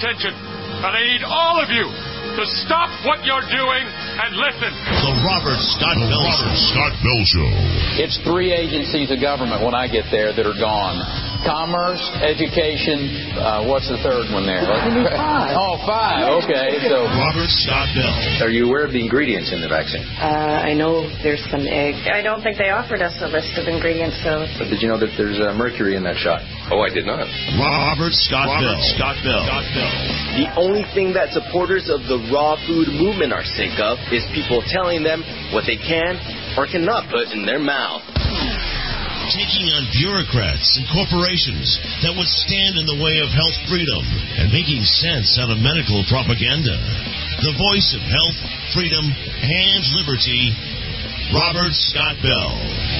attention. And I need all of you to stop what you're doing and listen. The Robert Scott Bell Show. It's 3 agencies of government when I get there that are gone. Commerce, education, what's the third one there? Five. Oh, 5. Okay. So Robert Scott Bell. Are you aware of the ingredients in the vaccine? I know there's some egg. I don't think they offered us a list of ingredients, so... But did you know that there's mercury in that shot? Oh, I did not. Robert Scott Bell. The only thing that supporters of the raw food movement are sick of is people telling them what they can or cannot put in their mouth. Taking on bureaucrats and corporations that would stand in the way of health freedom and making sense out of medical propaganda. The voice of health, freedom, and liberty, Robert Scott Bell.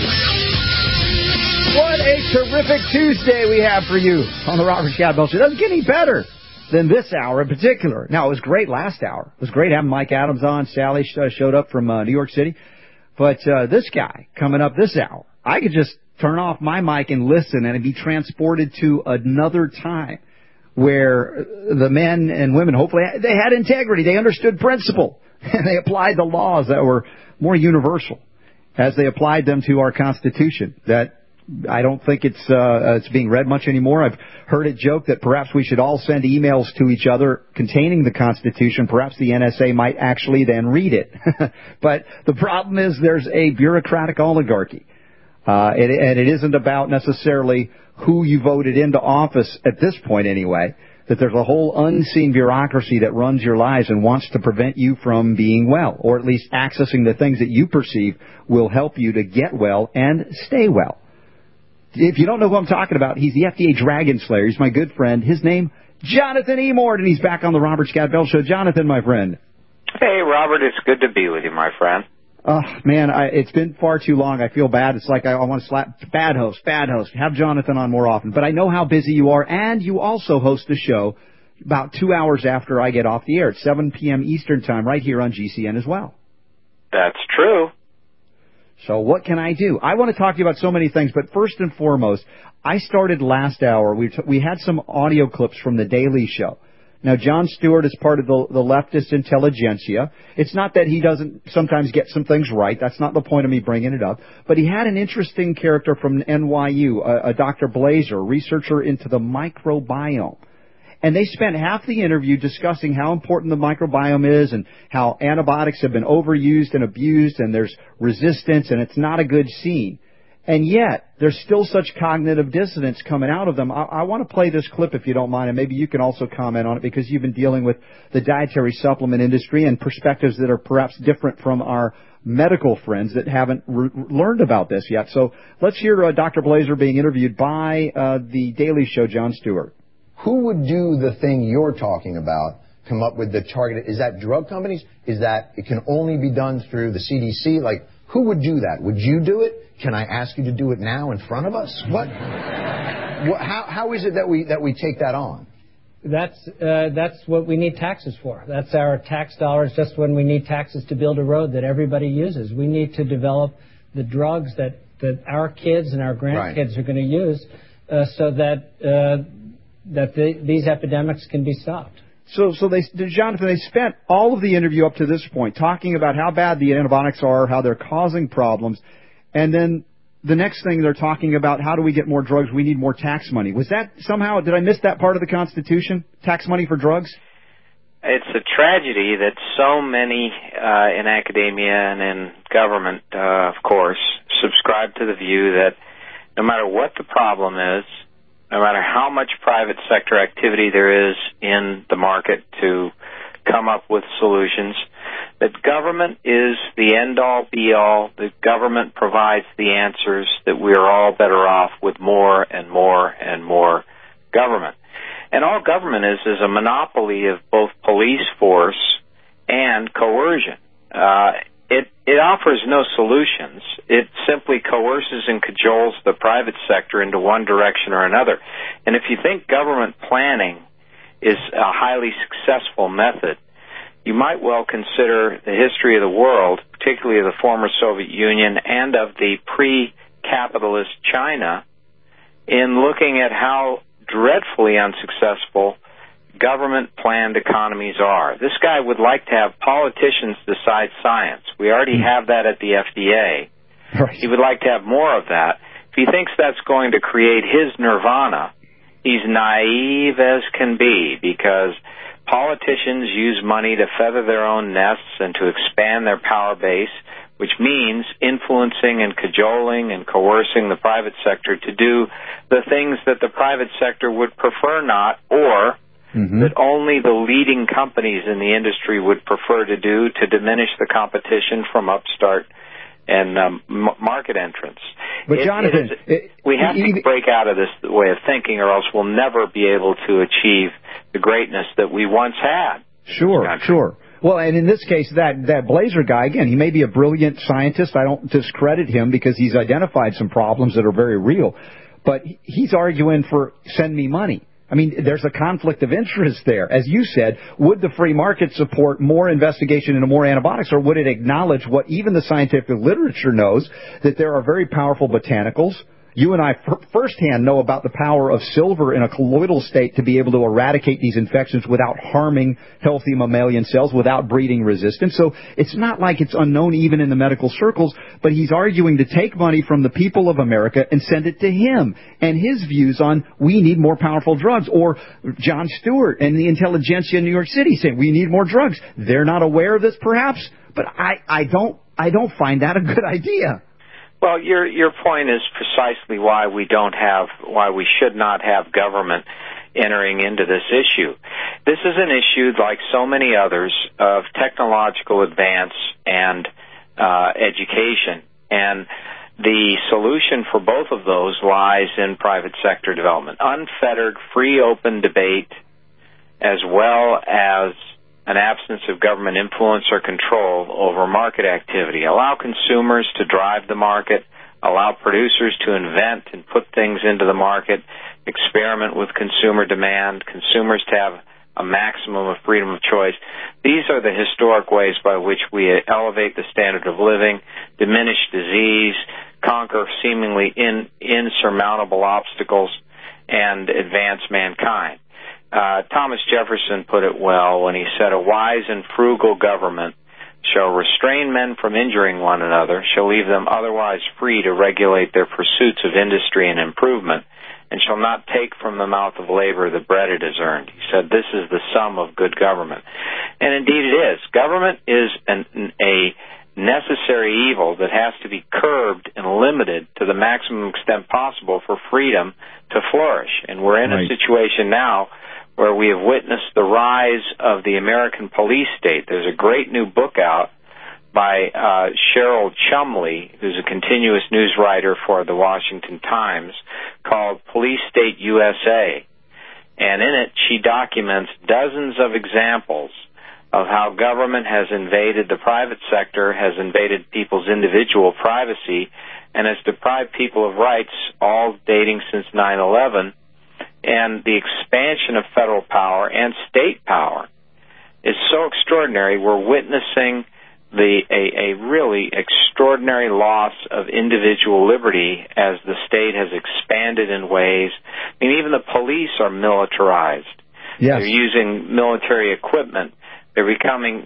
What a terrific Tuesday we have for you on the Robert Scott Bell Show. It doesn't get any better than this hour in particular. Now, it was great last hour. It was great having Mike Adams on. Sally showed up from New York City. But this guy coming up this hour, I could just turn off my mic and listen, and be transported to another time where the men and women, hopefully, they had integrity. They understood principle, and they applied the laws that were more universal as they applied them to our Constitution. That I don't think it's being read much anymore. I've heard it joked that perhaps we should all send emails to each other containing the Constitution. Perhaps the NSA might actually then read it. But the problem is there's a bureaucratic oligarchy. And it isn't about necessarily who you voted into office at this point anyway, that there's a whole unseen bureaucracy that runs your lives and wants to prevent you from being well, or at least accessing the things that you perceive will help you to get well and stay well. If you don't know who I'm talking about, he's the FDA Dragon Slayer. He's my good friend. His name, Jonathan E. Mort, and he's back on the Robert Scott Bell Show. Jonathan, my friend. Hey, Robert, it's good to be with you, my friend. Oh, man, it's been far too long. I feel bad. It's like I want to slap. Bad host. Have Jonathan on more often. But I know how busy you are, and you also host a show about 2 hours after I get off the air at 7 p.m. Eastern Time right here on GCN as well. That's true. So what can I do? I want to talk to you about so many things, but first and foremost, I started last hour. We had some audio clips from The Daily Show. Now, Jon Stewart is part of the leftist intelligentsia. It's not that he doesn't sometimes get some things right. That's not the point of me bringing it up. But he had an interesting character from NYU, a Dr. Blazer, researcher into the microbiome. And they spent half the interview discussing how important the microbiome is and how antibiotics have been overused and abused and there's resistance and it's not a good scene. And yet, there's still such cognitive dissonance coming out of them. I want to play this clip, if you don't mind, and maybe you can also comment on it, because you've been dealing with the dietary supplement industry and perspectives that are perhaps different from our medical friends that haven't learned about this yet. So let's hear Dr. Blazer being interviewed by The Daily Show, Jon Stewart. Who would do the thing you're talking about, come up with the targeted? Is that drug companies? Is that it can only be done through the CDC? Like, who would do that? Would you do it? Can I ask you to do it now in front of us? What? How is it that we take that on? That's what we need taxes for. That's our tax dollars. Just when we need taxes to build a road that everybody uses, we need to develop the drugs that our kids and our grandkids are going to use, so that these epidemics can be stopped. So Jonathan, they spent all of the interview up to this point talking about how bad the antibiotics are, how they're causing problems, and then the next thing they're talking about, how do we get more drugs? We need more tax money. Was that somehow, did I miss that part of the Constitution? Tax money for drugs? It's a tragedy that so many in academia and in government, of course, subscribe to the view that no matter what the problem is, no matter how much private sector activity there is in the market to come up with solutions, that government is the end-all, be-all. The government provides the answers, that we are all better off with more and more and more government. And all government is a monopoly of both police force and coercion. It offers no solutions. It simply coerces and cajoles the private sector into one direction or another. And if you think government planning is a highly successful method, you might well consider the history of the world, particularly of the former Soviet Union and of the pre-capitalist China, in looking at how dreadfully unsuccessful government-planned economies are. This guy would like to have politicians decide science. We already have that at the FDA. Right. He would like to have more of that. If he thinks that's going to create his nirvana, he's naive as can be, because politicians use money to feather their own nests and to expand their power base, which means influencing and cajoling and coercing the private sector to do the things that the private sector would prefer not, or that only the leading companies in the industry would prefer to do, to diminish the competition from upstart and market entrants. But Jonathan, we have to break out of this way of thinking, or else we'll never be able to achieve the greatness that we once had. Sure. Well, and in this case, that Blazer guy, again, he may be a brilliant scientist. I don't discredit him because he's identified some problems that are very real. But he's arguing for send me money. I mean, there's a conflict of interest there. As you said, would the free market support more investigation into more antibiotics, or would it acknowledge what even the scientific literature knows, that there are very powerful botanicals? You and I firsthand know about the power of silver in a colloidal state to be able to eradicate these infections without harming healthy mammalian cells, without breeding resistance. So it's not like it's unknown even in the medical circles, but he's arguing to take money from the people of America and send it to him and his views on we need more powerful drugs. Or Jon Stewart and the intelligentsia in New York City saying we need more drugs. They're not aware of this, perhaps, but I don't find that a good idea. Well, your point is precisely why we should not have government entering into this issue. This is an issue, like so many others, of technological advance and education. And the solution for both of those lies in private sector development. Unfettered, free, open debate, as well as an absence of government influence or control over market activity. Allow consumers to drive the market, allow producers to invent and put things into the market, experiment with consumer demand, consumers to have a maximum of freedom of choice. These are the historic ways by which we elevate the standard of living, diminish disease, conquer seemingly insurmountable obstacles, and advance mankind. Thomas Jefferson put it well when he said, "A wise and frugal government shall restrain men from injuring one another, shall leave them otherwise free to regulate their pursuits of industry and improvement, and shall not take from the mouth of labor the bread it has earned." He said, this is the sum of good government. And indeed it is. Government is a necessary evil that has to be curbed and limited to the maximum extent possible for freedom to flourish. And we're in a situation now where we have witnessed the rise of the American police state. There's a great new book out by Cheryl Chumley, who's a continuous news writer for the Washington Times, called Police State USA. And in it, she documents dozens of examples of how government has invaded the private sector, has invaded people's individual privacy, and has deprived people of rights, all dating since 9/11. And the expansion of federal power and state power is so extraordinary. We're witnessing a really extraordinary loss of individual liberty as the state has expanded in ways. I mean, even the police are militarized. Yes. They're using military equipment. They're becoming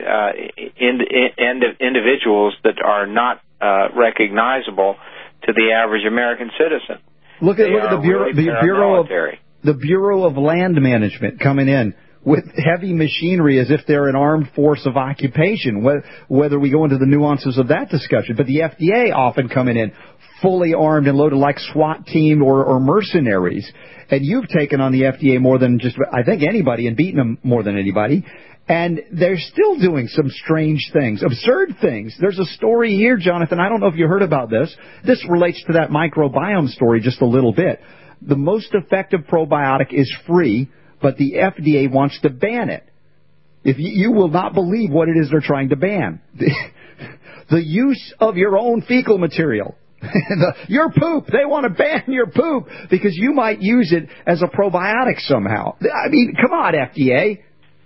individuals that are not recognizable to the average American citizen. Look at the Bureau of Land Management coming in with heavy machinery as if they're an armed force of occupation, whether we go into the nuances of that discussion. But the FDA often coming in fully armed and loaded like SWAT team or mercenaries. And you've taken on the FDA more than just, I think, anybody, and beaten them more than anybody. And they're still doing some strange things, absurd things. There's a story here, Jonathan. I don't know if you heard about this. This relates to that microbiome story just a little bit. The most effective probiotic is free, but the FDA wants to ban it. If you will not believe what it is they're trying to ban. The use of your own fecal material. Your poop. They want to ban your poop because you might use it as a probiotic somehow. I mean, come on, FDA.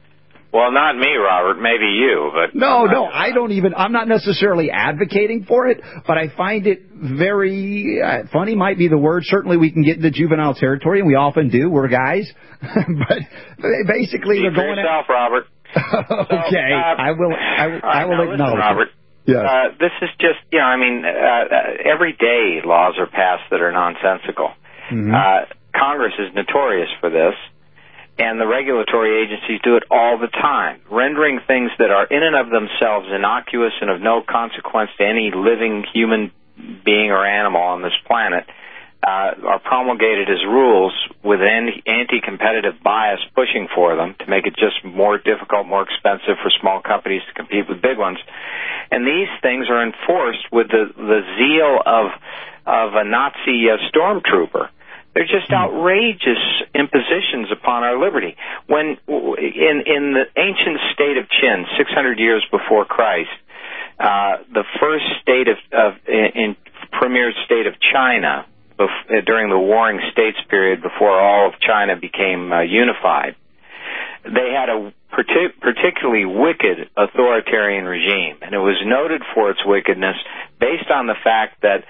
Well, not me, Robert. Maybe you, but no, I'm not necessarily advocating for it, but I find it very funny. Might be the word. Certainly, we can get into juvenile territory, and we often do. We're guys, but basically, they're going yourself, Robert. Okay, I will acknowledge. Listen, Robert. Yes. This is just, every day laws are passed that are nonsensical. Mm-hmm. Congress is notorious for this. And the regulatory agencies do it all the time, rendering things that are in and of themselves innocuous and of no consequence to any living human being or animal on this planet are promulgated as rules with an anti-competitive bias pushing for them to make it just more difficult, more expensive for small companies to compete with big ones. And these things are enforced with the zeal of a Nazi stormtrooper. They're just outrageous impositions upon our liberty. When in the ancient state of Qin, 600 years before Christ, the first premier state of China, during the Warring States period before all of China became unified, they had a particularly wicked authoritarian regime, and it was noted for its wickedness based on the fact that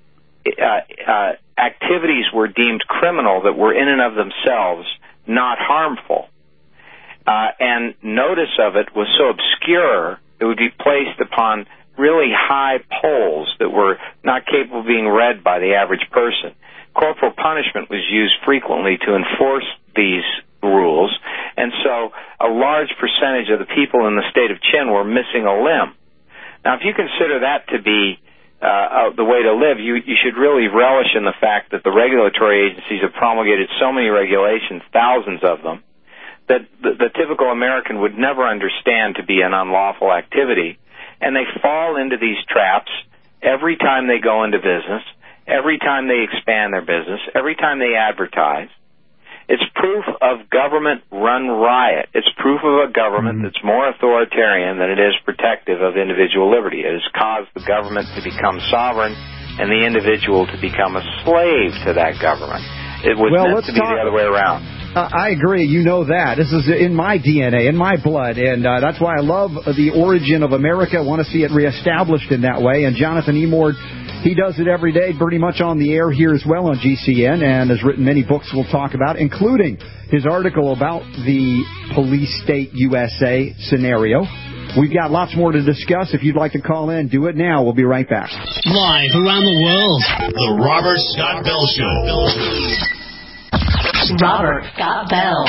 activities were deemed criminal that were in and of themselves not harmful. And notice of it was so obscure, it would be placed upon really high poles that were not capable of being read by the average person. Corporal punishment was used frequently to enforce these rules, and so a large percentage of the people in the state of Qin were missing a limb. Now, if you consider that to be the way to live, you should really relish in the fact that the regulatory agencies have promulgated so many regulations, thousands of them, that the typical American would never understand to be an unlawful activity. And they fall into these traps every time they go into business, every time they expand their business, every time they advertise. It's proof of government-run riot. It's proof of a government that's more authoritarian than it is protective of individual liberty. It has caused the government to become sovereign and the individual to become a slave to that government. It was meant to be the other way around. I agree. You know that. This is in my DNA, in my blood, and that's why I love the origin of America. I want to see it reestablished in that way. And Jonathan Emord, he does it every day, pretty much on the air here as well on GCN, and has written many books we'll talk about, including his article about the police state USA scenario. We've got lots more to discuss. If you'd like to call in, do it now. We'll be right back. Live around the world, The Robert Scott Bell Show. Robert Scott Bell.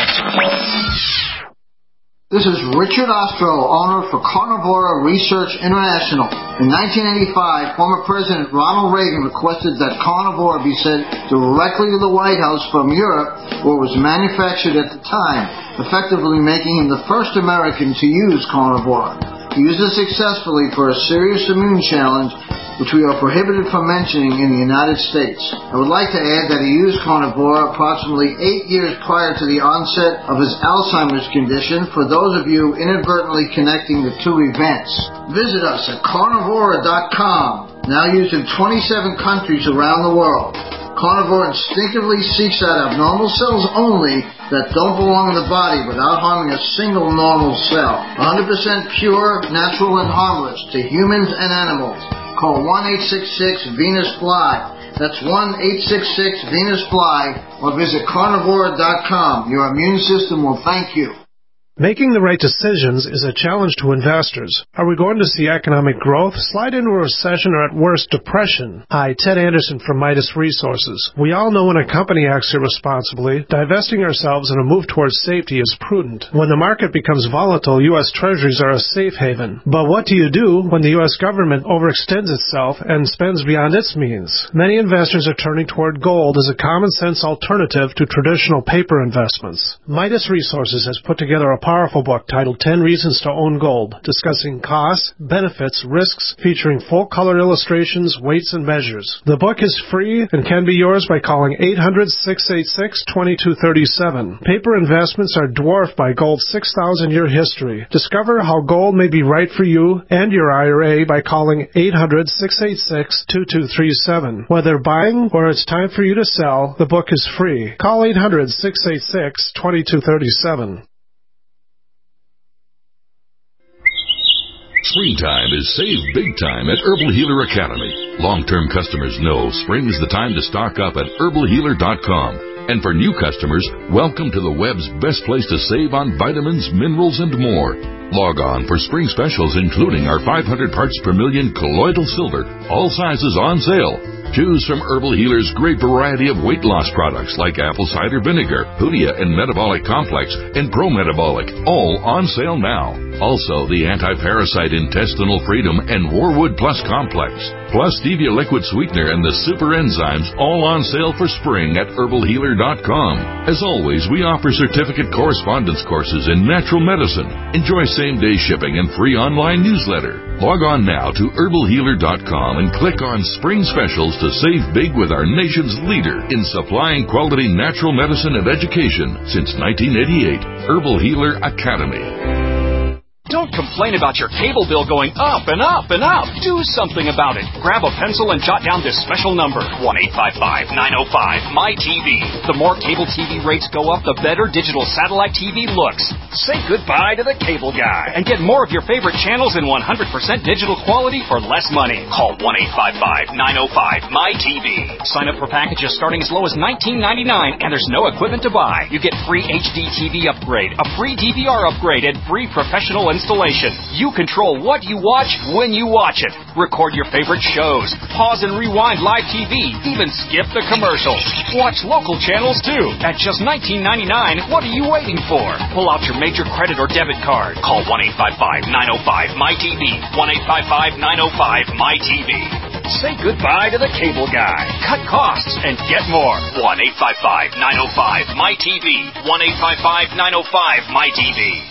This is Richard Ostro, owner for Carnivora Research International. In 1985, former President Ronald Reagan requested that Carnivora be sent directly to the White House from Europe, where it was manufactured at the time, effectively making him the first American to use Carnivora. He used it successfully for a serious immune challenge, which we are prohibited from mentioning in the United States. I would like to add that he used Carnivora approximately 8 years prior to the onset of his Alzheimer's condition, for those of you inadvertently connecting the two events. Visit us at Carnivora.com, now used in 27 countries around the world. Carnivora instinctively seeks out abnormal cells only that don't belong in the body without harming a single normal cell. 100% pure, natural, and harmless to humans and animals. Call 1-866-VENUS-FLY. That's 1-866-VENUS-FLY, or visit Carnivora.com. Your immune system will thank you. Making the right decisions is a challenge to investors. Are we going to see economic growth, slide into a recession, or at worst, depression? Hi, Ted Anderson from Midas Resources. We all know when a company acts irresponsibly, divesting ourselves in a move towards safety is prudent. When the market becomes volatile, U.S. Treasuries are a safe haven. But what do you do when the U.S. government overextends itself and spends beyond its means? Many investors are turning toward gold as a common-sense alternative to traditional paper investments. Midas Resources has put together a powerful book titled 10 Reasons to Own Gold, discussing costs, benefits, risks, featuring full-color illustrations, weights, and measures. The book is free and can be yours by calling 800-686-2237. Paper investments are dwarfed by gold's 6,000-year history. Discover how gold may be right for you and your IRA by calling 800-686-2237. Whether buying or it's time for you to sell, the book is free. Call 800-686-2237. Springtime is save big time at Herbal Healer Academy. Long-term customers know spring is the time to stock up at herbalhealer.com. And for new customers, welcome to the web's best place to save on vitamins, minerals, and more. Log on for spring specials, including our 500 parts per million colloidal silver, all sizes on sale. Choose from Herbal Healer's great variety of weight loss products like apple cider vinegar, Hoodia and Metabolic Complex, and Pro Metabolic, all on sale now. Also, the Anti-Parasite Intestinal Freedom and Warwood Plus Complex, plus Stevia Liquid Sweetener and the Super Enzymes, all on sale for spring at herbalhealer.com. As always, we offer certificate correspondence courses in natural medicine. Enjoy same-day shipping and free online newsletter. Log on now to herbalhealer.com and click on Spring Specials to save big with our nation's leader in supplying quality natural medicine and education since 1988, Herbal Healer Academy. Don't complain about your cable bill going up and up and up. Do something about it. Grab a pencil and jot down this special number, 1-855-905-MY-TV. The more cable TV rates go up, the better digital satellite TV looks. Say goodbye to the cable guy and get more of your favorite channels in 100% digital quality for less money. Call 1-855-905-MY-TV. Sign up for packages starting as low as $19.99, and there's no equipment to buy. You get free HD TV upgrade, a free DVR upgrade, and free professional installation. You control what you watch when you watch it. Record your favorite shows. Pause and rewind live TV. Even skip the commercials. Watch local channels too. At just $19.99, what are you waiting for? Pull out your major credit or debit card. Call 1-855-905-MY-TV. 1-855-905-MY-TV. Say goodbye to the cable guy. Cut costs and get more. 1-855-905-MY-TV. 1-855-905-MY-TV.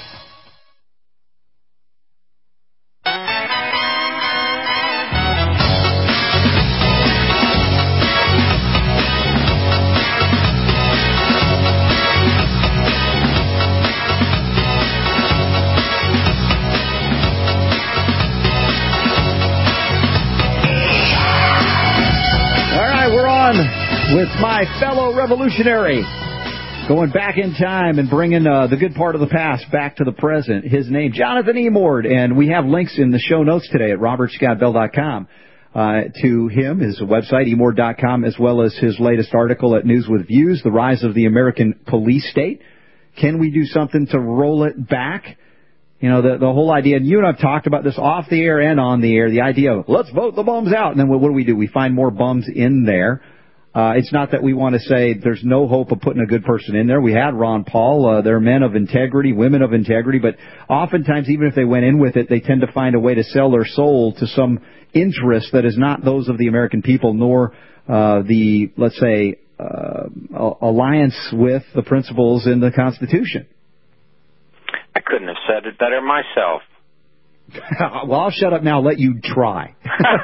With my fellow revolutionary, going back in time and bringing the good part of the past back to the present. His name, Jonathan Emord, and we have links in the show notes today at robertscottbell.com to him, his website, emord.com, as well as his latest article at News with Views, The Rise of the American Police State. Can we do something to roll it back? You know, the whole idea, and you and I have talked about this off the air and on the air, the idea of let's vote the bums out, and then what do? We find more bums in there. It's not that we want to say there's no hope of putting a good person in there. We had Ron Paul. They're men of integrity, women of integrity, but oftentimes, even if they went in with it, they tend to find a way to sell their soul to some interest that is not those of the American people, nor the, let's say, alliance with the principles in the Constitution. I couldn't have said it better myself. Well, I'll shut up now and let you try.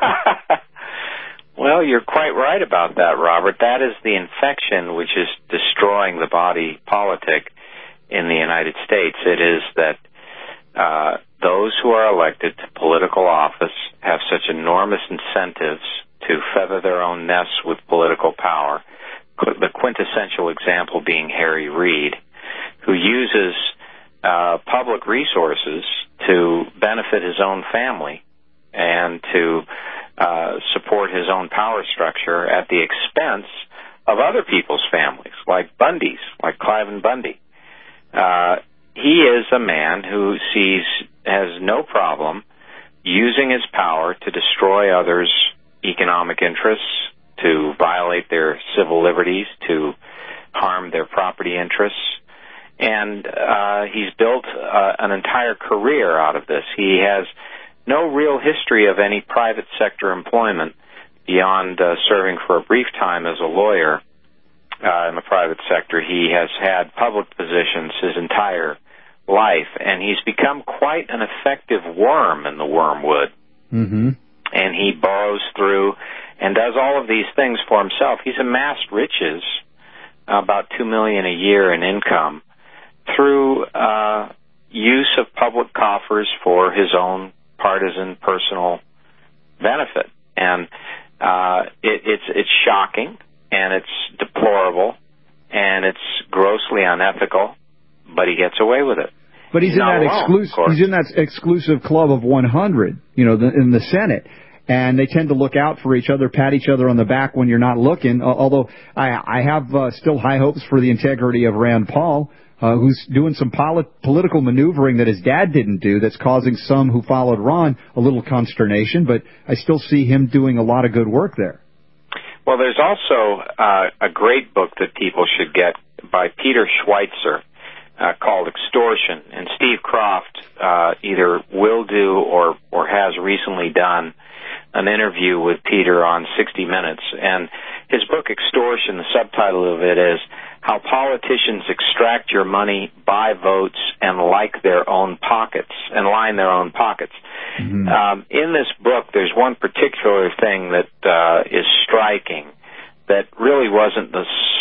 Well, you're quite right about that, Robert. That is the infection which is destroying the body politic in the United States. It is that those who are elected to political office have such enormous incentives to feather their own nests with political power, the quintessential example being Harry Reid, who uses public resources to benefit his own family and to support his own power structure at the expense of other people's families, like Bundy's, like Cliven Bundy. He is a man who has no problem using his power to destroy others' economic interests, to violate their civil liberties, to harm their property interests. And he's built an entire career out of this. He has no real history of any private sector employment beyond serving for a brief time as a lawyer in the private sector. He has had public positions his entire life, and he's become quite an effective worm in the wormwood. Mm-hmm. And he borrows through and does all of these things for himself. He's amassed riches, about $2 million a year in income, through use of public coffers for his own partisan personal benefit. And it's shocking, and it's deplorable, and it's grossly unethical, but he gets away with it. But he's in that exclusive. He's in that exclusive club of 100. You know, in the Senate. And they tend to look out for each other, pat each other on the back when you're not looking. Although I have still high hopes for the integrity of Rand Paul, who's doing some political maneuvering that his dad didn't do that's causing some who followed Ron a little consternation. But I still see him doing a lot of good work there. Well, there's also a great book that people should get by Peter Schweitzer called Extortion. And Steve Kroft either will do or has recently done an interview with Peter on 60 Minutes. And his book, Extortion, the subtitle of it is How Politicians Extract Your Money, Buy Votes, and line their own pockets. Mm-hmm. In this book, there's one particular thing that is striking that really wasn't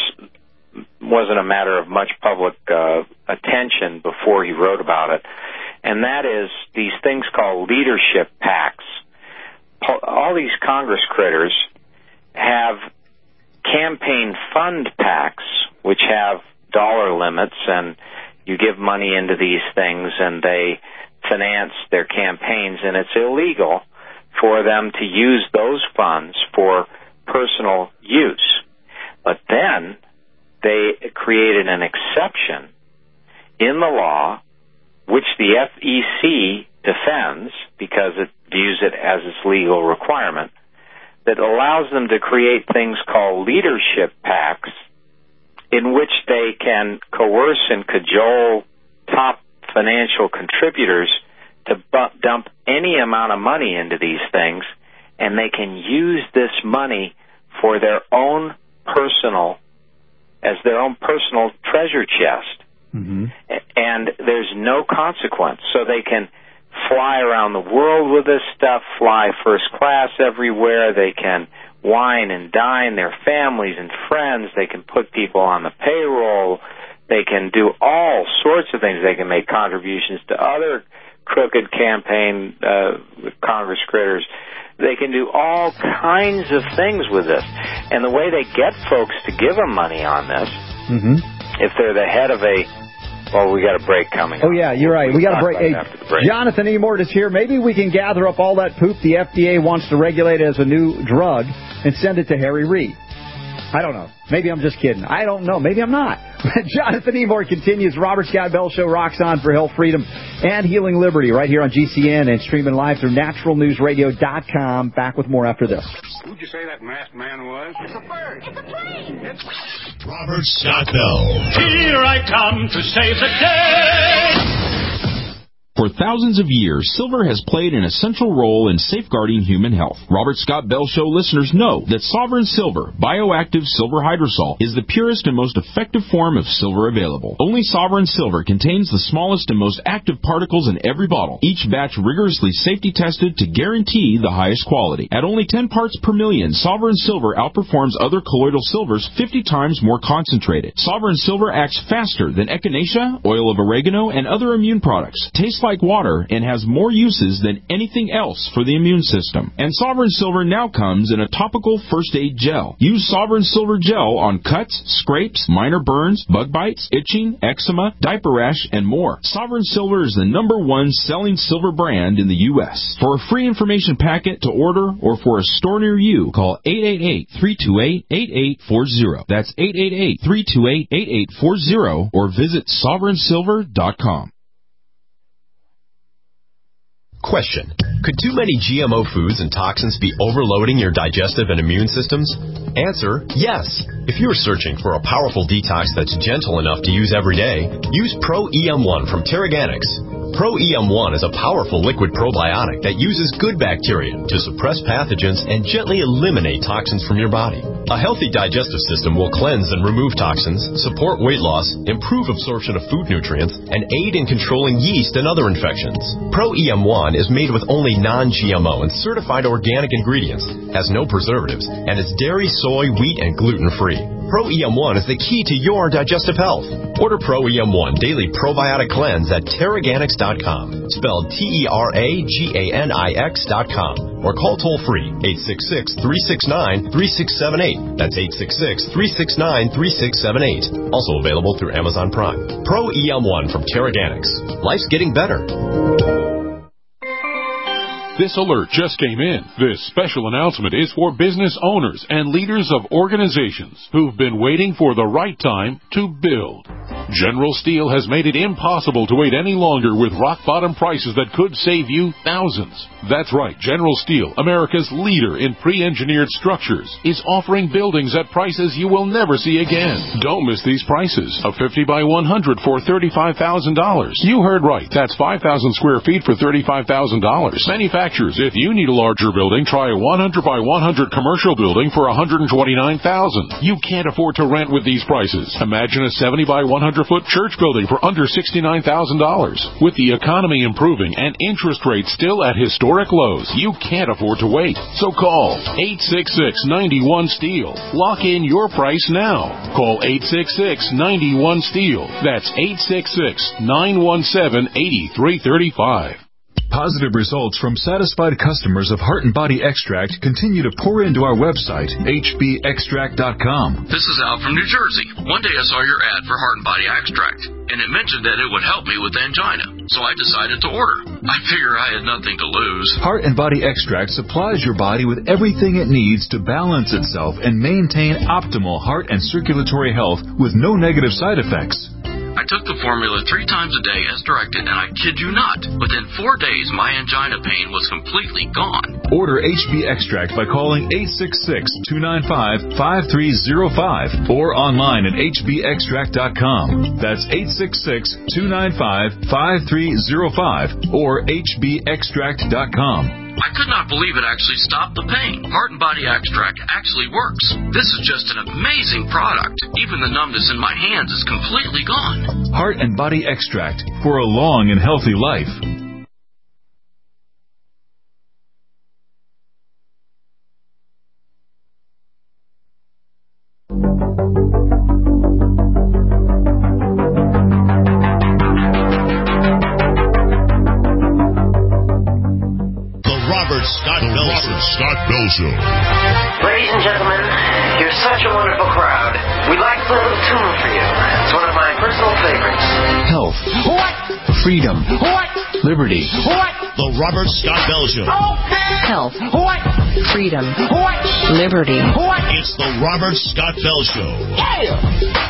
a matter of much public attention before he wrote about it, and that is these things called leadership PACs. All these Congress critters have campaign fund PACs, which have dollar limits, and you give money into these things, and they finance their campaigns, and it's illegal for them to use those funds for personal use. But then they created an exception in the law, which the FEC defends because it views it as its legal requirement, that allows them to create things called leadership PACs in which they can coerce and cajole top financial contributors to dump any amount of money into these things, and they can use this money for their own personal treasure chest. Mm-hmm. And there's no consequence. So they can fly around the world with this stuff, fly first class everywhere. They can wine and dine their families and friends. They can put people on the payroll. They can do all sorts of things. They can make contributions to other crooked campaign Congress critters. They can do all kinds of things with this. And the way they get folks to give them money on this, mm-hmm. if they're the head of we got a break coming. Oh, yeah, you're right. We got a break. Hey, Jonathan Emord is here. Maybe we can gather up all that poop the FDA wants to regulate as a new drug and send it to Harry Reid. I don't know. Maybe I'm just kidding. I don't know. Maybe I'm not. Jonathan Emord continues. Robert Scott Bell Show rocks on for health, freedom, and healing liberty right here on GCN and streaming live through naturalnewsradio.com. Back with more after this. Who'd you say that masked man was? It's a bird. It's a plane. It's Robert Scott Bell. Here I come to save the day. For thousands of years, silver has played an essential role in safeguarding human health. Robert Scott Bell Show listeners know that Sovereign Silver, bioactive silver hydrosol, is the purest and most effective form of silver available. Only Sovereign Silver contains the smallest and most active particles in every bottle, each batch rigorously safety tested to guarantee the highest quality. At only 10 parts per million, Sovereign Silver outperforms other colloidal silvers 50 times more concentrated. Sovereign Silver acts faster than echinacea, oil of oregano, and other immune products. Tastes like water and has more uses than anything else for the immune system. And Sovereign Silver now comes in a topical first aid gel. Use Sovereign Silver gel on cuts, scrapes, minor burns, bug bites, itching, eczema, diaper rash, and more. Sovereign Silver is the #1 selling silver brand in the U.S. For a free information packet to order or for a store near you, call 888-328-8840. That's 888-328-8840 or visit sovereignsilver.com. Question. Could too many GMO foods and toxins be overloading your digestive and immune systems? Answer, yes. If you are searching for a powerful detox that's gentle enough to use every day, use Pro-EM1 from Terraganics. Pro-EM1 is a powerful liquid probiotic that uses good bacteria to suppress pathogens and gently eliminate toxins from your body. A healthy digestive system will cleanse and remove toxins, support weight loss, improve absorption of food nutrients, and aid in controlling yeast and other infections. Pro-EM1 is made with only non-GMO and certified organic ingredients, has no preservatives, and is dairy, soy, wheat, and gluten-free. Pro EM1 is the key to your digestive health. Order Pro EM1 Daily Probiotic Cleanse at Teraganix.com, spelled TERAGANIX.com, or call toll-free 866-369-3678. That's 866-369-3678. Also available through Amazon Prime. Pro EM1 from Teraganix. Life's getting better. This alert just came in. This special announcement is for business owners and leaders of organizations who've been waiting for the right time to build. General Steel has made it impossible to wait any longer with rock-bottom prices that could save you thousands. That's right, General Steel, America's leader in pre-engineered structures, is offering buildings at prices you will never see again. Don't miss these prices. A 50 by 100 for $35,000. You heard right. That's 5,000 square feet for $35,000. Manufacturers, if you need a larger building, try a 100 by 100 commercial building for $129,000. You can't afford to rent with these prices. Imagine a 70 by 100-foot church building for under $69,000. With the economy improving and interest rates still at historic lows, you can't afford to wait. So call 866-91-STEEL. Lock in your price now. Call 866-91-STEEL. That's 866-917-8335. Positive results from satisfied customers of Heart and Body Extract continue to pour into our website, hbextract.com. This is Al from New Jersey. One day I saw your ad for Heart and Body Extract, and it mentioned that it would help me with angina, so I decided to order. I figure I had nothing to lose. Heart and Body Extract supplies your body with everything it needs to balance itself and maintain optimal heart and circulatory health with no negative side effects. I took the formula 3 times a day as directed, and I kid you not, within 4 days, my angina pain was completely gone. Order HB Extract by calling 866-295-5305 or online at hbextract.com. That's 866-295-5305 or hbextract.com. I could not believe it actually stopped the pain. Heart and Body Extract actually works. This is just an amazing product. Even the numbness in my hands is completely gone. Heart and Body Extract for a long and healthy life. Scott Bell Show. Ladies and gentlemen, you're such a wonderful crowd. We'd like to play a little tune for you. It's one of my personal favorites. Health. What? Freedom. What? Liberty. What? The Robert Scott Bell Show. Okay. Health. What? Freedom. What? Liberty. What? It's the Robert Scott Bell Show. Yeah!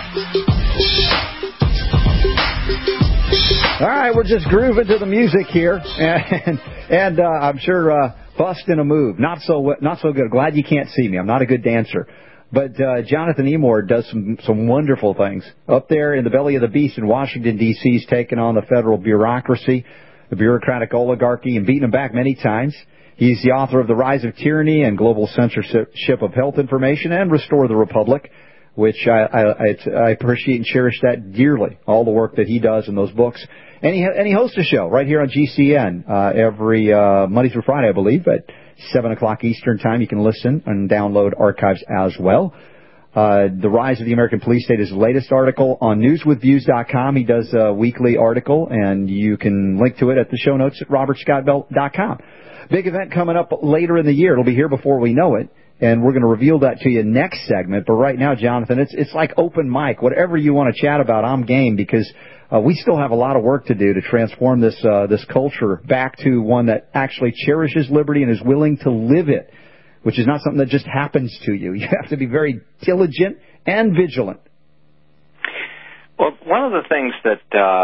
All right, we're just grooving to the music here, and I'm sure busting a move. Not so good. Glad you can't see me. I'm not a good dancer, but Jonathan Emord does some wonderful things up there in the belly of the beast in Washington D.C. He's taken on the federal bureaucracy, the bureaucratic oligarchy, and beaten them back many times. He's the author of The Rise of Tyranny and Global Censorship of Health Information and Restore the Republic, which I appreciate and cherish that dearly, all the work that he does in those books. And he hosts a show right here on GCN every Monday through Friday, I believe, at 7 o'clock Eastern Time. You can listen and download archives as well. The Rise of the American Police State is his latest article on newswithviews.com. He does a weekly article, and you can link to it at the show notes at robertscottbell.com. Big event coming up later in the year. It'll be here before we know it. And we're going to reveal that to you next segment. But right now, Jonathan, it's like open mic. Whatever you want to chat about, I'm game, because we still have a lot of work to do to transform this culture back to one that actually cherishes liberty and is willing to live it, which is not something that just happens to you. You have to be very diligent and vigilant. Well, one of the things that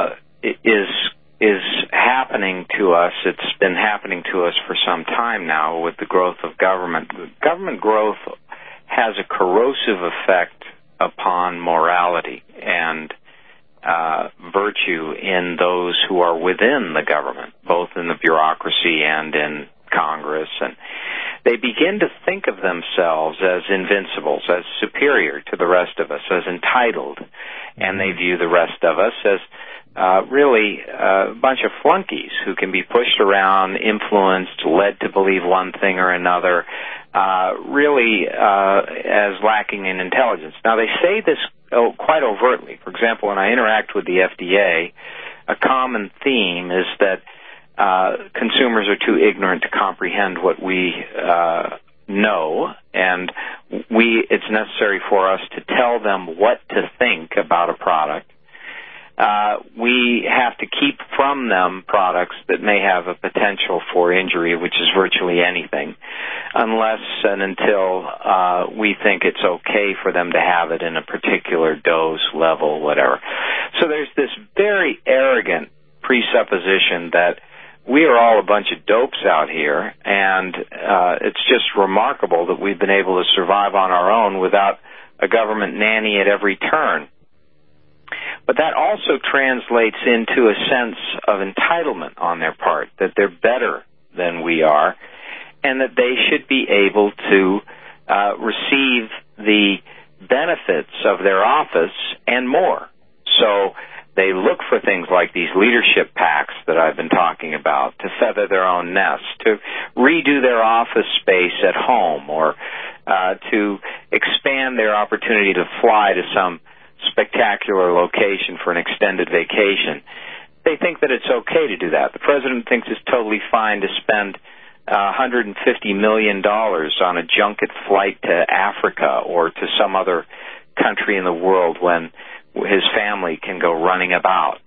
is happening to us, it's been happening to us for some time now with the growth of government. Government growth has a corrosive effect upon morality and virtue in those who are within the government, both in the bureaucracy and in Congress. And they begin to think of themselves as invincibles, as superior to the rest of us, as entitled. And they view the rest of us as really a bunch of flunkies who can be pushed around, influenced, led to believe one thing or another, really as lacking in intelligence. Now, they say this quite overtly. For example, when I interact with the FDA, a common theme is that consumers are too ignorant to comprehend what we know, and it's necessary for us to tell them what to think about a product. We have to keep from them products that may have a potential for injury, which is virtually anything, unless and until we think it's okay for them to have it in a particular dose, level, whatever. So there's this very arrogant presupposition that we are all a bunch of dopes out here, and it's just remarkable that we've been able to survive on our own without a government nanny at every turn. But that also translates into a sense of entitlement on their part, that they're better than we are, and that they should be able to receive the benefits of their office and more. So they look for things like these leadership packs that I've been talking about, to feather their own nest, to redo their office space at home, or to expand their opportunity to fly to some spectacular location for an extended vacation. They think that it's okay to do that. The president thinks it's totally fine to spend $150 million on a junket flight to Africa or to some other country in the world when his family can go running about,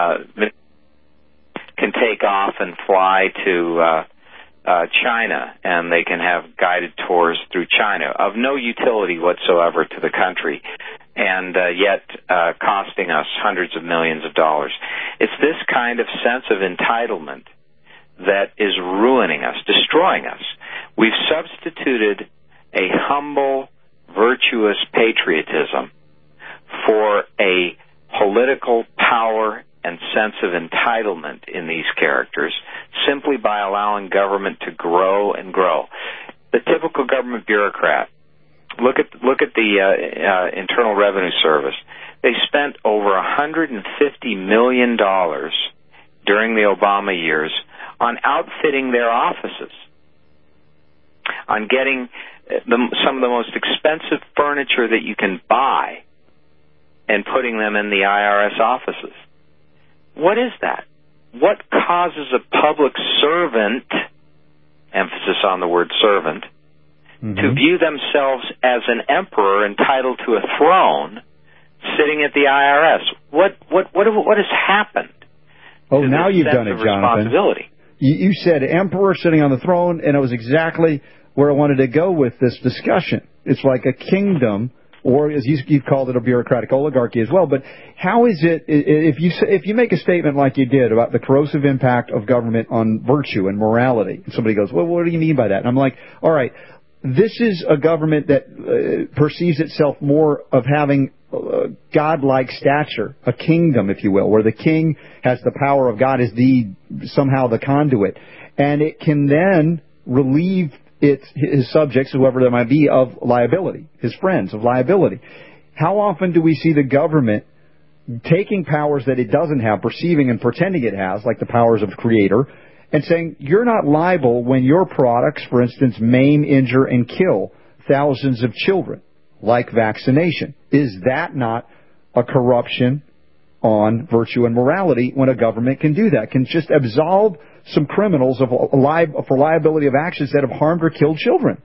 can take off and fly to China, and they can have guided tours through China of no utility whatsoever to the country, and yet costing us hundreds of millions of dollars. It's this kind of sense of entitlement that is ruining us, destroying us. We've substituted a humble, virtuous patriotism for a political power and sense of entitlement in these characters simply by allowing government to grow and grow. The typical government bureaucrat, look at the Internal Revenue Service. They spent over $150 million during the Obama years on outfitting their offices, on getting some of the most expensive furniture that you can buy and putting them in the IRS offices. What is that? What causes a public servant, emphasis on the word servant, to view themselves as an emperor entitled to a throne sitting at the IRS? What has happened? Oh, now you've done it, Jonathan. You said emperor sitting on the throne, and it was exactly where I wanted to go with this discussion. It's like a kingdom, or as you've called it, a bureaucratic oligarchy as well. But how is it, if you make a statement like you did about the corrosive impact of government on virtue and morality, and somebody goes, well, what do you mean by that? And I'm like, all right, this is a government that perceives itself more of having God-like stature, a kingdom, if you will, where the king has the power of God, is somehow the conduit. And it can then relieve his subjects, whoever they might be, of liability, his friends, of liability. How often do we see the government taking powers that it doesn't have, perceiving and pretending it has, like the powers of creator, and saying, you're not liable when your products, for instance, maim, injure, and kill thousands of children, like vaccination? Is that not a corruption on virtue and morality when a government can do that, can just absolve some criminals for liability of actions that have harmed or killed children?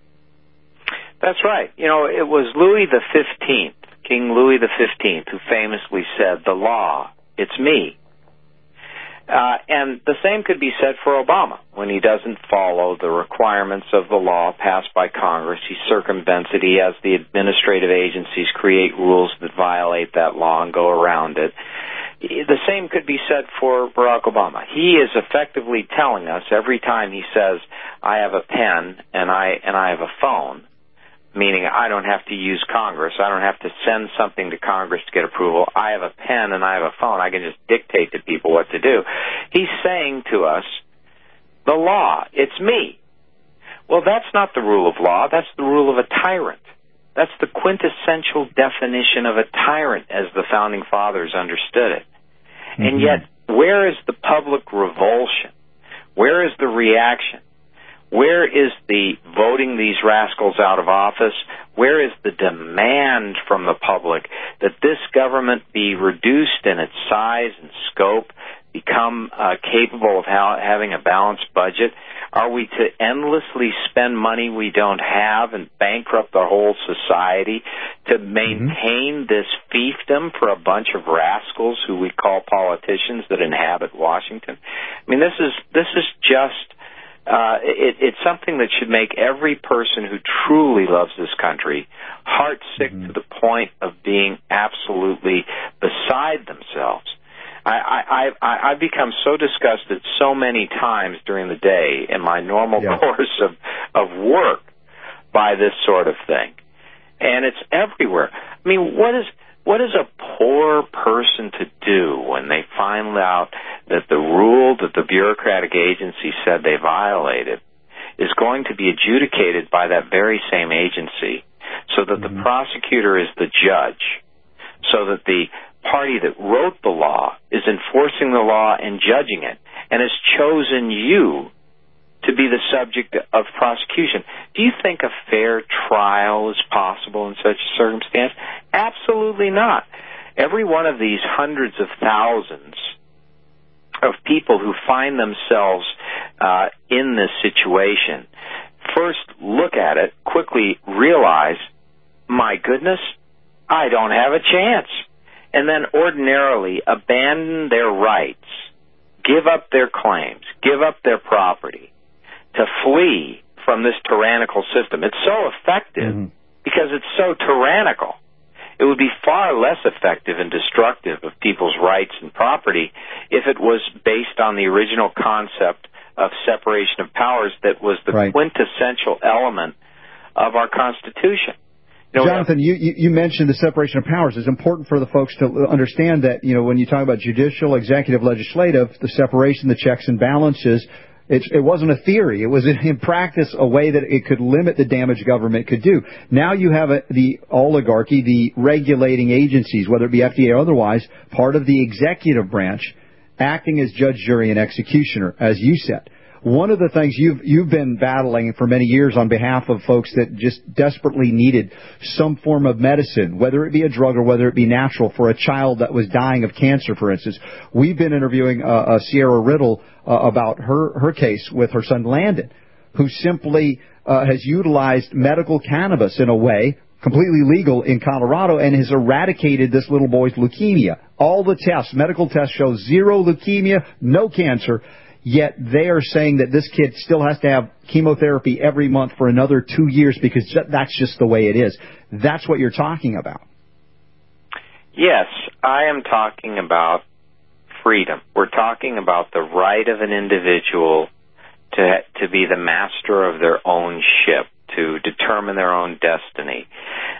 That's right. You know, it was Louis XV, King Louis XV, who famously said, the law, it's me. And the same could be said for Obama. When he doesn't follow the requirements of the law passed by Congress, he circumvents it. He has the administrative agencies create rules that violate that law and go around it. The same could be said for Barack Obama. He is effectively telling us every time he says, I have a pen and I have a phone, meaning I don't have to use Congress. I don't have to send something to Congress to get approval. I have a pen and I have a phone. I can just dictate to people what to do. He's saying to us, the law, it's me. Well, that's not the rule of law. That's the rule of a tyrant. That's the quintessential definition of a tyrant as the Founding Fathers understood it. And yet, where is the public revulsion? Where is the reaction? Where is the voting these rascals out of office? Where is the demand from the public that this government be reduced in its size and scope, become capable of having a balanced budget? Are we to endlessly spend money we don't have and bankrupt our whole society to maintain this fiefdom for a bunch of rascals who we call politicians that inhabit Washington? I mean, this is just it's something that should make every person who truly loves this country heartsick to the point of being absolutely beside themselves. I've become so disgusted so many times during the day in my normal course of work by this sort of thing. And it's everywhere. I mean, what is a poor person to do when they find out that the rule that the bureaucratic agency said they violated is going to be adjudicated by that very same agency, so that the prosecutor is the judge, so that the party that wrote the law is enforcing the law and judging it, and has chosen you to be the subject of prosecution? Do you think a fair trial is possible in such a circumstance? Absolutely not. Every one of these hundreds of thousands of people who find themselves in this situation first look at it, quickly realize, my goodness, I don't have a chance. And then ordinarily abandon their rights, give up their claims, give up their property to flee from this tyrannical system. It's so effective because it's so tyrannical. It would be far less effective and destructive of people's rights and property if it was based on the original concept of separation of powers that was the quintessential element of our Constitution. Jonathan, you mentioned the separation of powers. It's important for the folks to understand that, when you talk about judicial, executive, legislative, the separation, the checks and balances, it wasn't a theory. It was in practice a way that it could limit the damage government could do. Now you have the oligarchy, the regulating agencies, whether it be FDA or otherwise, part of the executive branch, acting as judge, jury, and executioner, as you said. One of the things you've been battling for many years on behalf of folks that just desperately needed some form of medicine, whether it be a drug or whether it be natural, for a child that was dying of cancer, for instance. We've been interviewing Sierra Riddle about her case with her son Landon, who simply has utilized medical cannabis in a way completely legal in Colorado and has eradicated this little boy's leukemia. All the tests, medical tests, show zero leukemia, no cancer. Yet they are saying that this kid still has to have chemotherapy every month for another 2 years because that's just the way it is. That's what you're talking about. Yes, I am talking about freedom. We're talking about the right of an individual to be the master of their own ship, to determine their own destiny.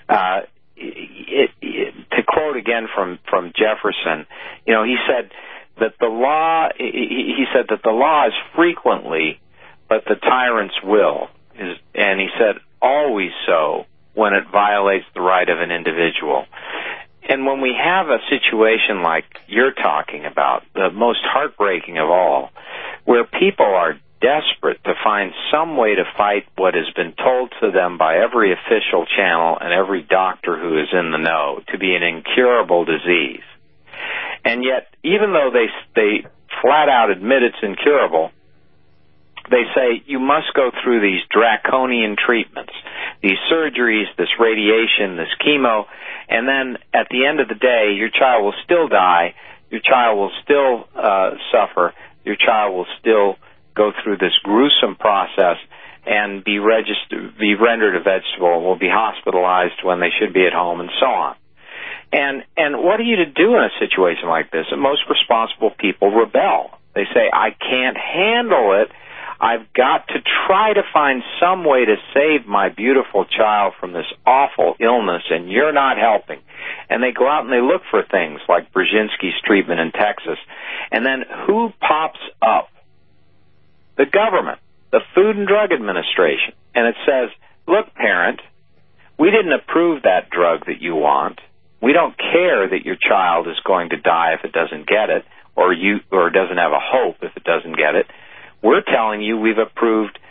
To quote again from Jefferson, he said that the law is frequently but the tyrant's will, and he said always so when it violates the right of an individual. And when we have a situation like you're talking about, the most heartbreaking of all, where people are desperate to find some way to fight what has been told to them by every official channel and every doctor who is in the know to be an incurable disease. And yet, even though they flat out admit it's incurable, they say you must go through these draconian treatments, these surgeries, this radiation, this chemo, and then at the end of the day, your child will still die, your child will still suffer, your child will still go through this gruesome process and be rendered a vegetable, will be hospitalized when they should be at home, and so on. And what are you to do in a situation like this? And most responsible people rebel. They say, I can't handle it. I've got to try to find some way to save my beautiful child from this awful illness, and you're not helping. And they go out and they look for things like Brzezinski's treatment in Texas. And then who pops up? The government, the Food and Drug Administration. And it says, look, parent, we didn't approve that drug that you want. We don't care that your child is going to die if it doesn't get it, or doesn't have a hope if it doesn't get it. We're telling you we've approved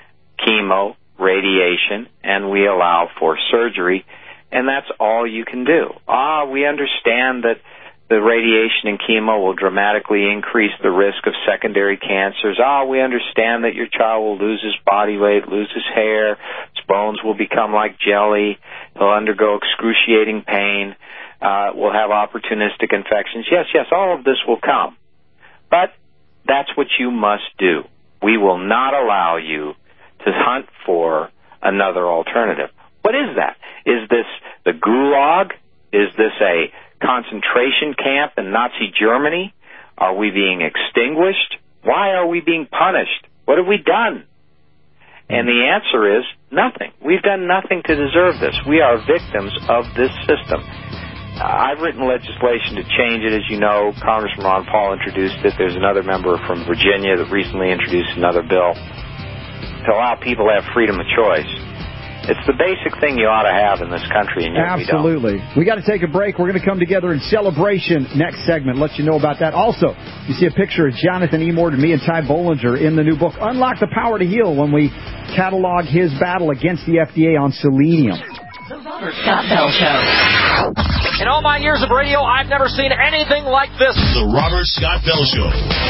chemo, radiation, and we allow for surgery, and that's all you can do. We understand that the radiation and chemo will dramatically increase the risk of secondary cancers. We understand that your child will lose his body weight, lose his hair, his bones will become like jelly, he'll undergo excruciating pain, will have opportunistic infections. Yes, all of this will come. But that's what you must do. We will not allow you to hunt for another alternative. What is that? Is this the Gulag? Is this a concentration camp in Nazi Germany? Are we being extinguished? Why are we being punished? What have we done? And the answer is nothing. We've done nothing to deserve this. We are victims of this system. I've written legislation to change it. As you know, Congressman Ron Paul introduced it. There's another member from Virginia that recently introduced another bill to allow people to have freedom of choice. It's the basic thing you ought to have in this country, and yet Absolutely. We got to take a break. We're going to come together in celebration next segment. Let you know about that. Also, you see a picture of Jonathan E. Morton, me and Ty Bollinger in the new book, Unlock the Power to Heal, when we catalog his battle against the FDA on selenium. The Robert Scott Bell Show. In all my years of radio, I've never seen anything like this. The Robert Scott Bell Show.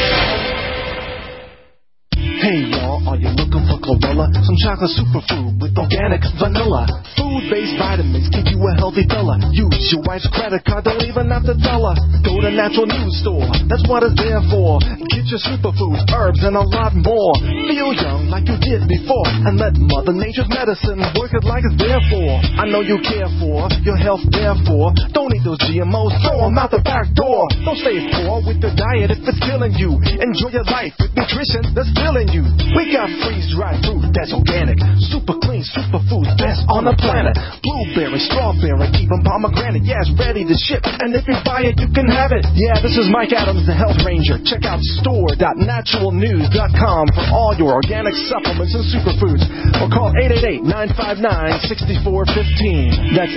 Hey y'all, are you looking for chlorella? Some chocolate superfood with organic vanilla. Food-based vitamins keep you a healthy fella. Use your wife's credit card, don't even have to tell her. Go to Natural News Store, that's what it's there for. Get your superfoods, herbs, and a lot more. Feel young like you did before, and let Mother Nature's medicine work it like it's there for. I know you care for your health, therefore. Don't eat those GMOs, throw them out the back door. Don't stay poor with your diet if it's killing you. Enjoy your life with nutrition that's filling you. We got freeze-dried fruit that's organic, super clean, superfoods, best on the planet. Blueberry, strawberry, even pomegranate, yeah, it's ready to ship. And if you buy it, you can have it. Yeah, this is Mike Adams, the Health Ranger. Check out store.naturalnews.com for all your organic supplements and superfoods. Or call 888-959-6415. That's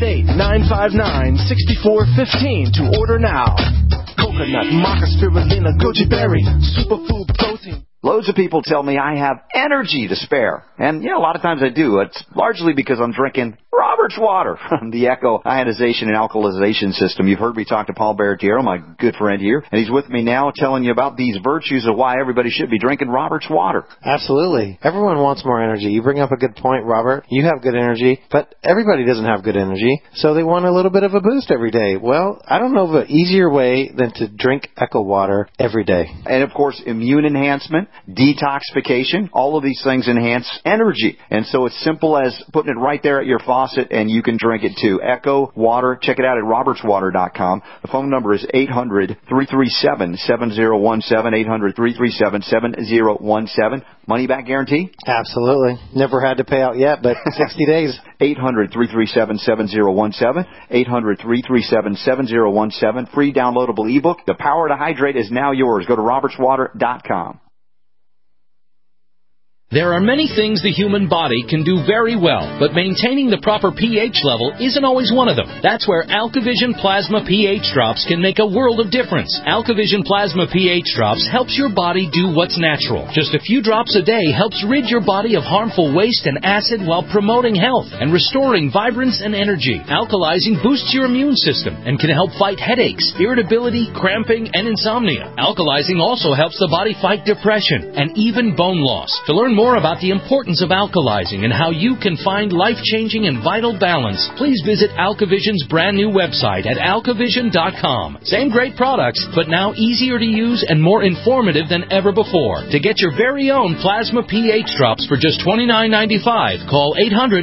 888-959-6415 to order now. Coconut, maca, spirulina, goji berry, superfood protein. Loads of people tell me I have energy to spare. And, a lot of times I do. It's largely because I'm drinking Robert's water from the Echo ionization and alkalization system. You've heard me talk to Paul Baratiero, my good friend here, and he's with me now telling you about these virtues of why everybody should be drinking Robert's water. Absolutely. Everyone wants more energy. You bring up a good point, Robert. You have good energy, but everybody doesn't have good energy, so they want a little bit of a boost every day. Well, I don't know of an easier way than to drink Echo water every day. And, of course, immune enhancement, detoxification, all of these things enhance energy. And so it's simple as putting it right there at your faucet, and you can drink it too. Echo Water. Check it out at robertswater.com. The phone number is 800-337-7017, 800-337-7017. Money back guarantee? Absolutely. Never had to pay out yet, but 60 days. 800-337-7017, 800-337-7017. Free downloadable ebook. The Power to Hydrate is now yours. Go to robertswater.com. There are many things the human body can do very well, but maintaining the proper pH level isn't always one of them. That's where AlkaVision Plasma pH Drops can make a world of difference. AlkaVision Plasma pH Drops helps your body do what's natural. Just a few drops a day helps rid your body of harmful waste and acid while promoting health and restoring vibrance and energy. Alkalizing boosts your immune system and can help fight headaches, irritability, cramping, and insomnia. Alkalizing also helps the body fight depression and even bone loss. To learn more about the importance of alkalizing and how you can find life-changing and vital balance, please visit AlkaVision's brand new website at alkavision.com. Same great products, but now easier to use and more informative than ever before. To get your very own Plasma pH Drops for just $29.95, call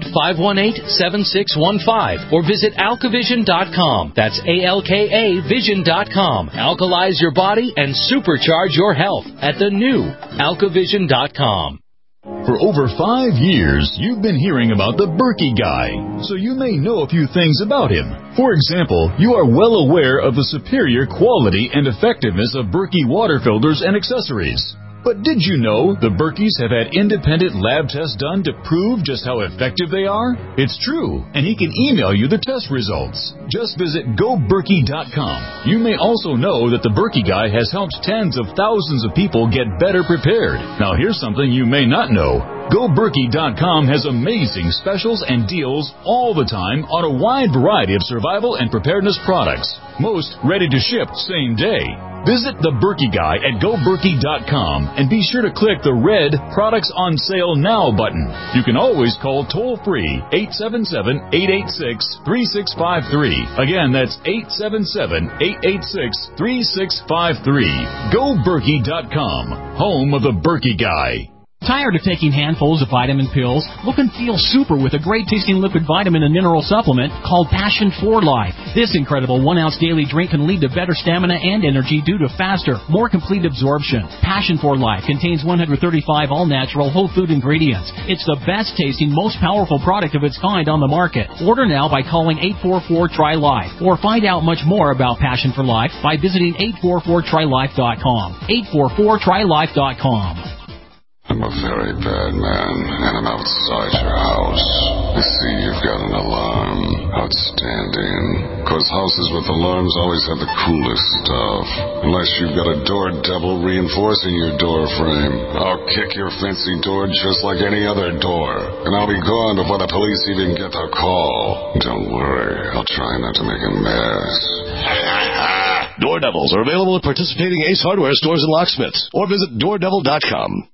800-518-7615 or visit alkavision.com. That's ALKA Vision.com. Alkalize your body and supercharge your health at the new alkavision.com. For over 5 years, you've been hearing about the Berkey guy, so you may know a few things about him. For example, you are well aware of the superior quality and effectiveness of Berkey water filters and accessories. But did you know the Berkeys have had independent lab tests done to prove just how effective they are? It's true, and he can email you the test results. Just visit GoBerkey.com. You may also know that the Berkey Guy has helped tens of thousands of people get better prepared. Now here's something you may not know. GoBerkey.com has amazing specials and deals all the time on a wide variety of survival and preparedness products. Most ready to ship same day. Visit the Berkey Guy at GoBerkey.com and be sure to click the red Products on Sale Now button. You can always call toll-free 877-886-3653. Again, that's 877-886-3653. GoBerkey.com, home of the Berkey Guy. Tired of taking handfuls of vitamin pills? Look and feel super with a great-tasting liquid vitamin and mineral supplement called Passion for Life. This incredible 1-ounce daily drink can lead to better stamina and energy due to faster, more complete absorption. Passion for Life contains 135 all-natural whole food ingredients. It's the best-tasting, most powerful product of its kind on the market. Order now by calling 844-TRY-LIFE or find out much more about Passion for Life by visiting 844-TRYLIFE.com. 844-TRYLIFE.com. I'm a very bad man, and I'm outside your house. I see you've got an alarm. Outstanding. 'Cause houses with alarms always have the coolest stuff. Unless you've got a door devil reinforcing your door frame. I'll kick your fancy door just like any other door. And I'll be gone before the police even get the call. Don't worry, I'll try not to make a mess. Door Devils are available at participating Ace Hardware stores and locksmiths. Or visit DoorDevil.com.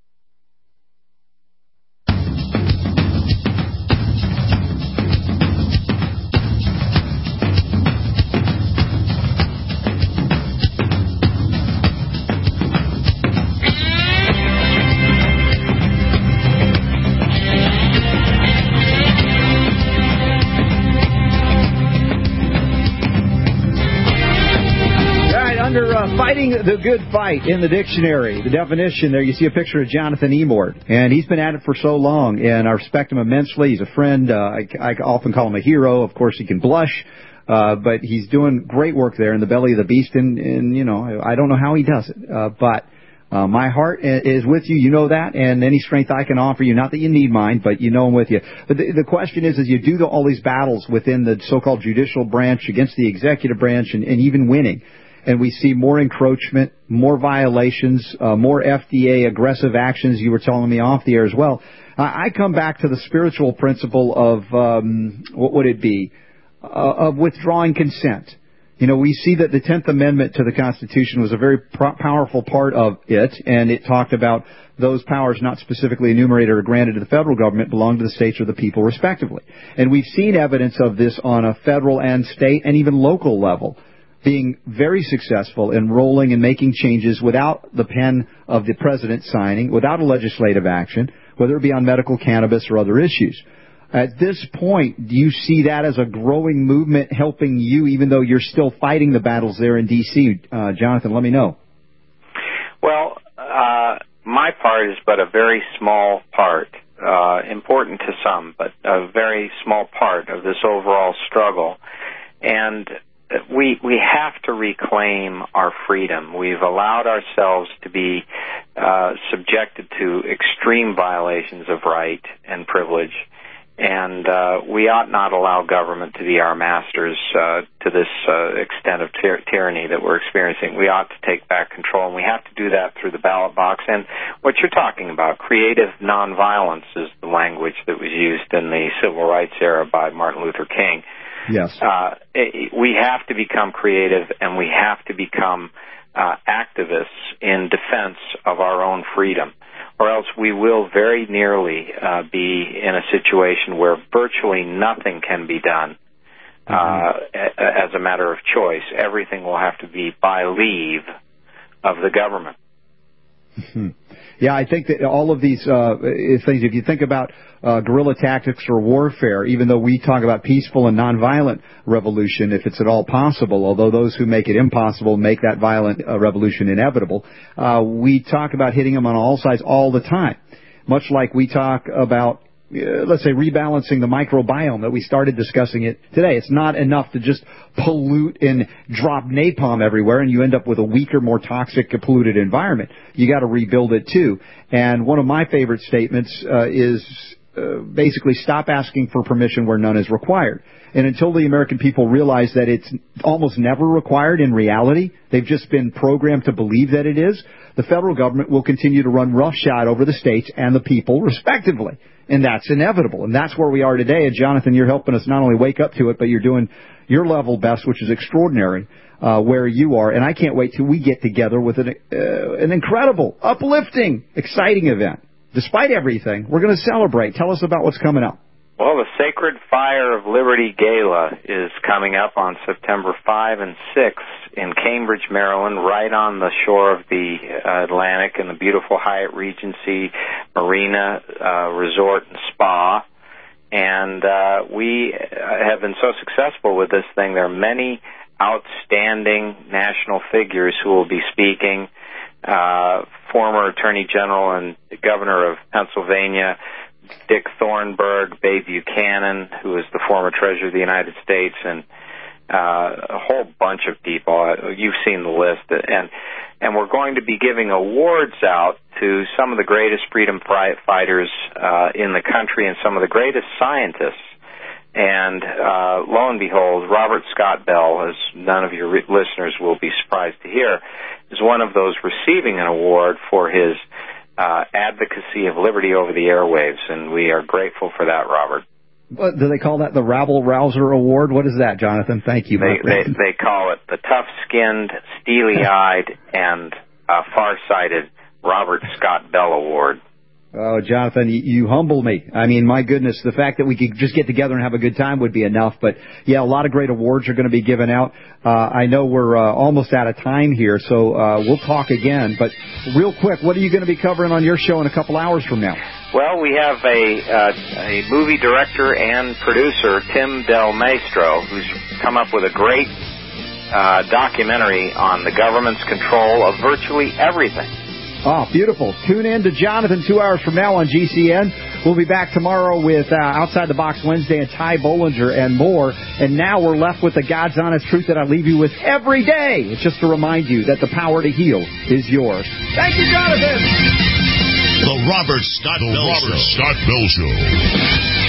Fighting the good fight in the dictionary. The definition there, you see a picture of Jonathan Emord, and he's been at it for so long, and I respect him immensely. He's a friend. I often call him a hero. Of course, he can blush, but he's doing great work there in the belly of the beast, and you know, I don't know how he does it, but my heart is with you. You know that, and any strength I can offer you, not that you need mine, but you know I'm with you. But the question is you do all these battles within the so-called judicial branch against the executive branch, and even winning. And we see more encroachment, more violations, more FDA aggressive actions. You were telling me off the air as well. I come back to the spiritual principle of, what would it be, of withdrawing consent. You know, we see that the 10th Amendment to the Constitution was a very powerful part of it, and it talked about those powers not specifically enumerated or granted to the federal government belong to the states or the people respectively. And we've seen evidence of this on a federal and state and even local level, being very successful in rolling and making changes without the pen of the president signing, without a legislative action, whether it be on medical cannabis or other issues. At this point, do you see that as a growing movement helping you, even though you're still fighting the battles there in D.C.? Jonathan, let me know. Well, my part is but a very small part, important to some, but a very small part of this overall struggle. And we have to reclaim our freedom. We've allowed ourselves to be subjected to extreme violations of right and privilege, and we ought not allow government to be our masters to this extent of tyranny that we're experiencing. We ought to take back control, and we have to do that through the ballot box. And what you're talking about, creative nonviolence, is the language that was used in the civil rights era by Martin Luther King. Yes. We have to become creative, and we have to become activists in defense of our own freedom, or else we will very nearly be in a situation where virtually nothing can be done as a matter of choice. Everything will have to be by leave of the government. Yeah, I think that all of these things, if you think about guerrilla tactics or warfare, even though we talk about peaceful and nonviolent revolution, if it's at all possible, although those who make it impossible make that violent revolution inevitable, we talk about hitting them on all sides all the time. Much like we talk about let's say, rebalancing the microbiome that we started discussing it today. It's not enough to just pollute and drop napalm everywhere and you end up with a weaker, more toxic, polluted environment. You got to rebuild it too. And one of my favorite statements is basically stop asking for permission where none is required. And until the American people realize that it's almost never required in reality, they've just been programmed to believe that it is, the federal government will continue to run roughshod over the states and the people, respectively. And that's inevitable. And that's where we are today. And, Jonathan, you're helping us not only wake up to it, but you're doing your level best, which is extraordinary, where you are. And I can't wait till we get together with an incredible, uplifting, exciting event. Despite everything, we're going to celebrate. Tell us about what's coming up. Well, the Sacred Fire of Liberty Gala is coming up on September 5 and 6 in Cambridge, Maryland, right on the shore of the Atlantic in the beautiful Hyatt Regency Marina Resort and Spa. And we have been so successful with this thing. There are many outstanding national figures who will be speaking. Former Attorney General and Governor of Pennsylvania, Dick Thornburgh, Bay Buchanan, who is the former Treasurer of the United States, and a whole bunch of people. You've seen the list. And we're going to be giving awards out to some of the greatest freedom fighters in the country and some of the greatest scientists. And lo and behold, Robert Scott Bell, as none of your listeners will be surprised to hear, is one of those receiving an award for his advocacy of liberty over the airwaves, and we are grateful for that, Robert. What, do they call that the Rabble-Rouser Award? What is that, Jonathan? Thank you. They call it the tough-skinned, steely-eyed, and far-sighted Robert Scott Bell Award. Oh, Jonathan, you humble me. I mean, my goodness, the fact that we could just get together and have a good time would be enough. But, yeah, a lot of great awards are going to be given out. I know we're almost out of time here, so we'll talk again. But real quick, what are you going to be covering on your show in a couple hours from now? Well, we have a movie director and producer, Tim Del Maestro, who's come up with a great documentary on the government's control of virtually everything. Oh, beautiful. Tune in to Jonathan 2 hours from now on GCN. We'll be back tomorrow with Outside the Box Wednesday and Ty Bollinger and more. And now we're left with the God's honest truth that I leave you with every day. It's just to remind you that the power to heal is yours. Thank you, Jonathan. The Robert Scott Bell Show.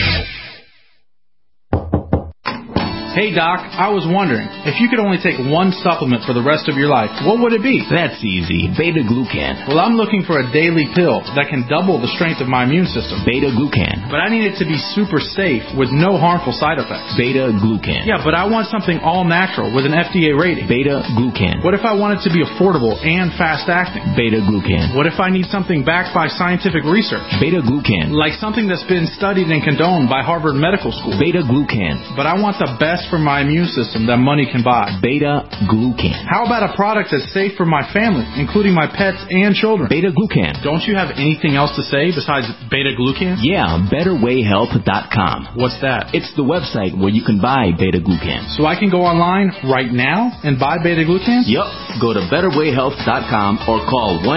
Hey, Doc, I was wondering, if you could only take one supplement for the rest of your life, what would it be? That's easy. Beta-glucan. Well, I'm looking for a daily pill that can double the strength of my immune system. Beta-glucan. But I need it to be super safe with no harmful side effects. Beta-glucan. Yeah, but I want something all-natural with an FDA rating. Beta-glucan. What if I want it to be affordable and fast-acting? Beta-glucan. What if I need something backed by scientific research? Beta-glucan. Like something that's been studied and condoned by Harvard Medical School. Beta-glucan. But I want the best for my immune system that money can buy. Beta-glucan. How about a product that's safe for my family, including my pets and children? Beta-glucan. Don't you have anything else to say besides beta-glucan? Yeah, BetterWayHealth.com. What's that? It's the website where you can buy beta-glucan. So I can go online right now and buy beta-glucan? Yup. Go to BetterWayHealth.com or call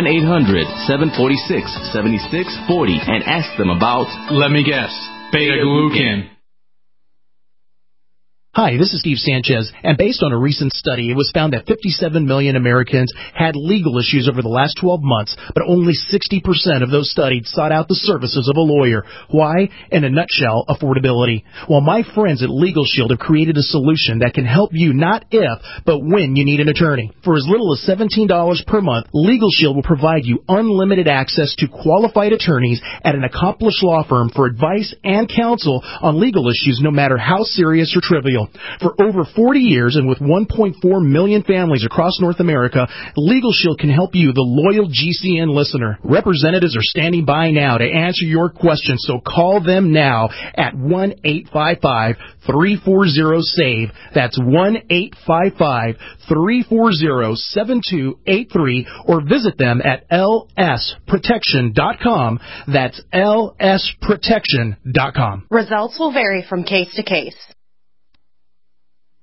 1-800-746-7640 and ask them about... Let me guess. Beta-glucan. Hi, this is Steve Sanchez, and based on a recent study, it was found that 57 million Americans had legal issues over the last 12 months, but only 60% of those studied sought out the services of a lawyer. Why? In a nutshell, affordability. Well, my friends at Legal Shield have created a solution that can help you not if, but when you need an attorney. For as little as $17 per month, Legal Shield will provide you unlimited access to qualified attorneys at an accomplished law firm for advice and counsel on legal issues, no matter how serious or trivial. For over 40 years and with 1.4 million families across North America, Legal Shield can help you, the loyal GCN listener. Representatives are standing by now to answer your questions, so call them now at 1-855-340-SAVE. That's 1-855-340-7283, or visit them at lsprotection.com. That's lsprotection.com. Results will vary from case to case.